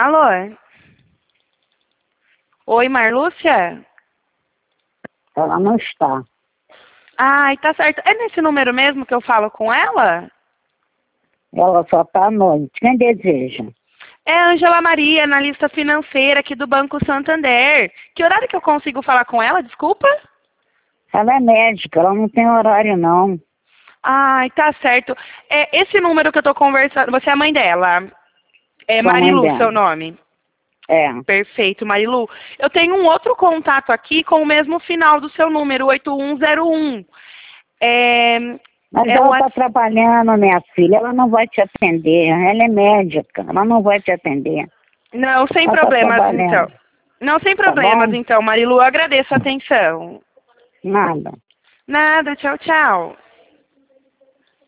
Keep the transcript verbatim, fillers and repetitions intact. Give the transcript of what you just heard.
Alô? Oi, Marlúcia? Ela não está. Ai, tá certo. É nesse número mesmo que eu falo com ela? Ela só está à noite. Quem deseja? É Ângela Maria, analista financeira aqui do Banco Santander. Que horário que eu consigo falar com ela, desculpa? Ela é médica, ela não tem horário, não. Ai, tá certo. É, esse número que eu tô conversando, você é a mãe dela? É Sua mãe Marilu, seu dela. nome? É. Perfeito, Marilu. Eu tenho um outro contato aqui com o mesmo final do seu número, oito um zero um. É, Mas é ela o... está trabalhando, minha filha. Ela não vai te atender. Ela é médica. Ela não vai te atender. Não, sem Ela está problemas, então. trabalhando. Não, sem Tá problemas, bom? então, Marilu. Eu agradeço a atenção. Nada. Nada, tchau, tchau.